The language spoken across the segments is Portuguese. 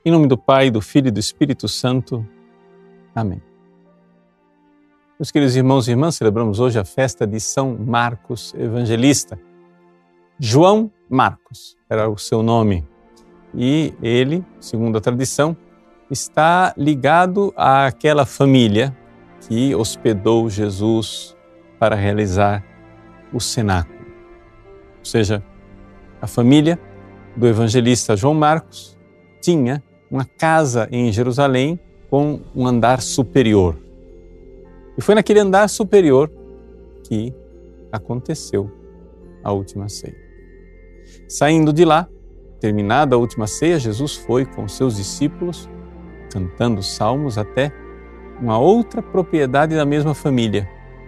Em nome do Pai, do Filho e do Espírito Santo. Amém. Meus queridos irmãos e irmãs, celebramos hoje a festa de São Marcos Evangelista. João Marcos era o seu nome. E ele, segundo a tradição, está ligado àquela família que hospedou Jesus para realizar o cenáculo. Ou seja, a família do evangelista João Marcos tinha uma casa em Jerusalém com um andar superior. E foi naquele andar superior que aconteceu a última ceia. Saindo de lá, terminada a última ceia, Jesus foi com seus discípulos, cantando salmos, até uma outra propriedade da mesma família,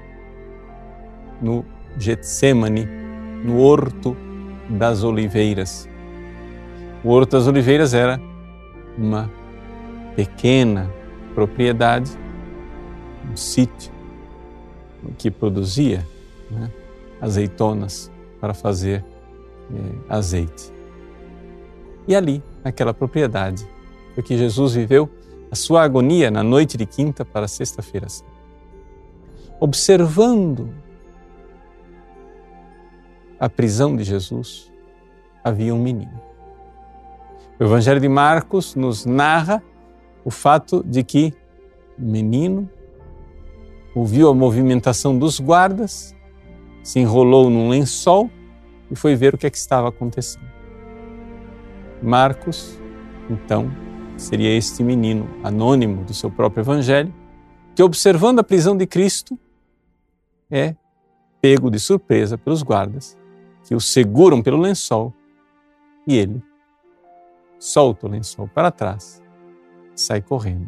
no Getsêmani, no Horto das Oliveiras. O Horto das Oliveiras era uma pequena propriedade, um sítio que produzia azeitonas para fazer azeite. E ali, naquela propriedade, foi que Jesus viveu a sua agonia na noite de quinta para sexta-feira santa. Observando a prisão de Jesus, havia um menino. O Evangelho de Marcos nos narra o fato de que o menino ouviu a movimentação dos guardas, se enrolou num lençol e foi ver o que estava acontecendo. Marcos, então, seria este menino anônimo do seu próprio Evangelho, que observando a prisão de Cristo, é pego de surpresa pelos guardas, que o seguram pelo lençol e ele solta o lençol para trás e sai correndo.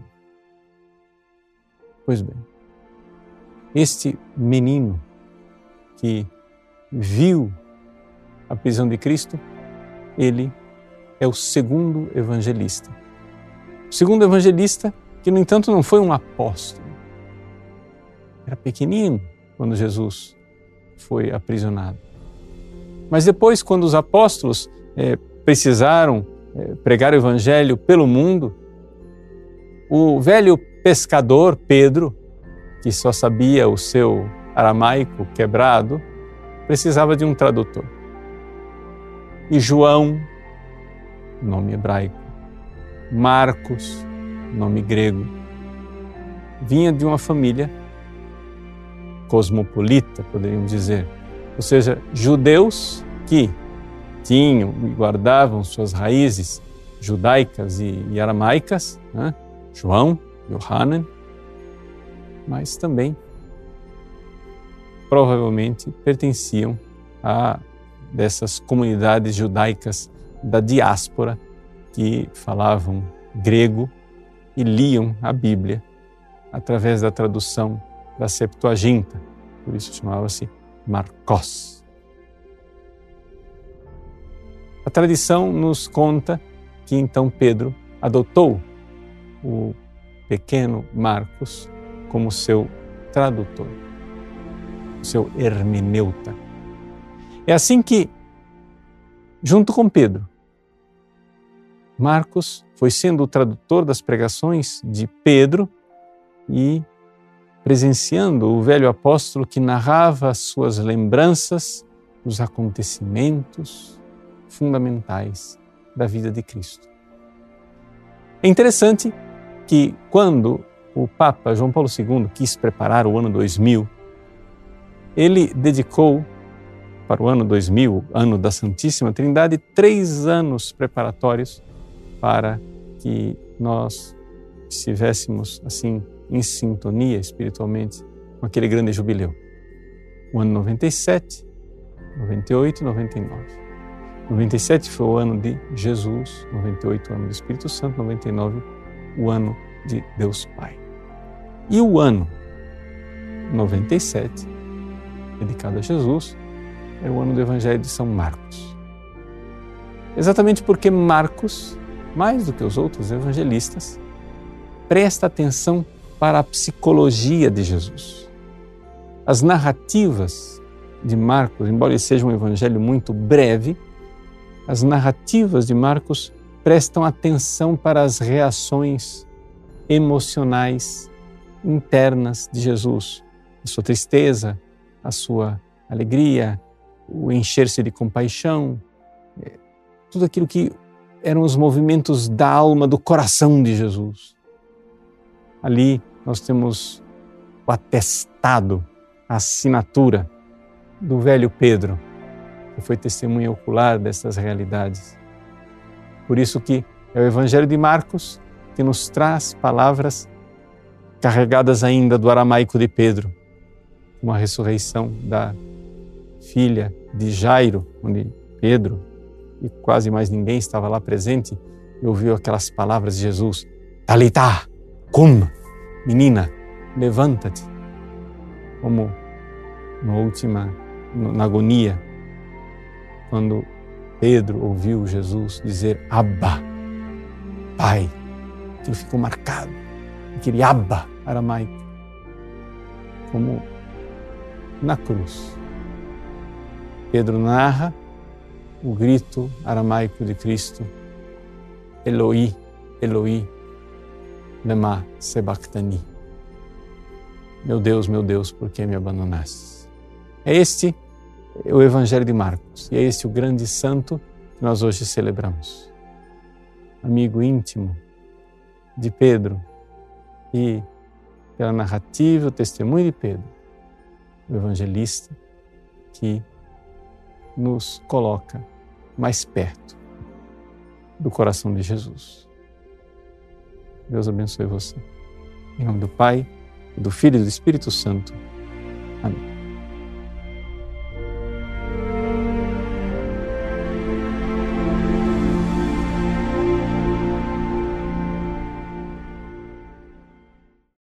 Pois bem, este menino que viu a prisão de Cristo, ele é o segundo evangelista. O segundo evangelista que, no entanto, não foi um apóstolo. Era pequenino quando Jesus foi aprisionado. Mas depois, quando os apóstolos precisaram pregar o evangelho pelo mundo, o velho pescador Pedro, que só sabia o seu aramaico quebrado, precisava de um tradutor. E João, nome hebraico, Marcos, nome grego, vinha de uma família cosmopolita, poderíamos dizer, ou seja, judeus que tinham e guardavam suas raízes judaicas e aramaicas, João, Yohanan, mas também provavelmente pertenciam a dessas comunidades judaicas da diáspora que falavam grego e liam a Bíblia através da tradução da Septuaginta, por isso chamava-se Marcos. A tradição nos conta que então Pedro adotou o pequeno Marcos como seu tradutor, seu hermeneuta. É assim que, junto com Pedro, Marcos foi sendo o tradutor das pregações de Pedro e presenciando o velho apóstolo que narrava as suas lembranças dos acontecimentos fundamentais da vida de Cristo. É interessante que quando o Papa João Paulo II quis preparar o ano 2000, ele dedicou para o ano 2000, ano da Santíssima Trindade, 3 anos preparatórios para que nós estivéssemos assim em sintonia espiritualmente com aquele grande jubileu. O ano 97, 98 e 99. 97 foi o ano de Jesus, 98 o ano do Espírito Santo, 99 o ano de Deus Pai. E o ano 97, dedicado a Jesus, é o ano do Evangelho de São Marcos. Exatamente porque Marcos, mais do que os outros evangelistas, presta atenção para a psicologia de Jesus. As narrativas de Marcos, embora ele seja um evangelho muito breve, as narrativas de Marcos prestam atenção para as reações emocionais internas de Jesus, a sua tristeza, a sua alegria, o encher-se de compaixão, tudo aquilo que eram os movimentos da alma, do coração de Jesus. Ali nós temos o atestado, a assinatura do velho Pedro, que foi testemunha ocular dessas realidades. Por isso que é o Evangelho de Marcos que nos traz palavras carregadas ainda do aramaico de Pedro, uma ressurreição da filha de Jairo, onde Pedro e quase mais ninguém estava lá presente e ouviu aquelas palavras de Jesus: Talitá, cum, menina, levanta-te. Como na agonia, quando Pedro ouviu Jesus dizer Abba, Pai, aquilo ficou marcado, aquele Abba aramaico, como na cruz. Pedro narra o grito aramaico de Cristo: Eloi, Eloi, lema sabachthani. Meu Deus, por que me abandonaste? É este o Evangelho de Marcos e é este o grande santo que nós hoje celebramos. Amigo íntimo de Pedro e pela narrativa, o testemunho de Pedro, o evangelista que nos coloca mais perto do coração de Jesus. Deus abençoe você. Em nome do Pai, do Filho e do Espírito Santo.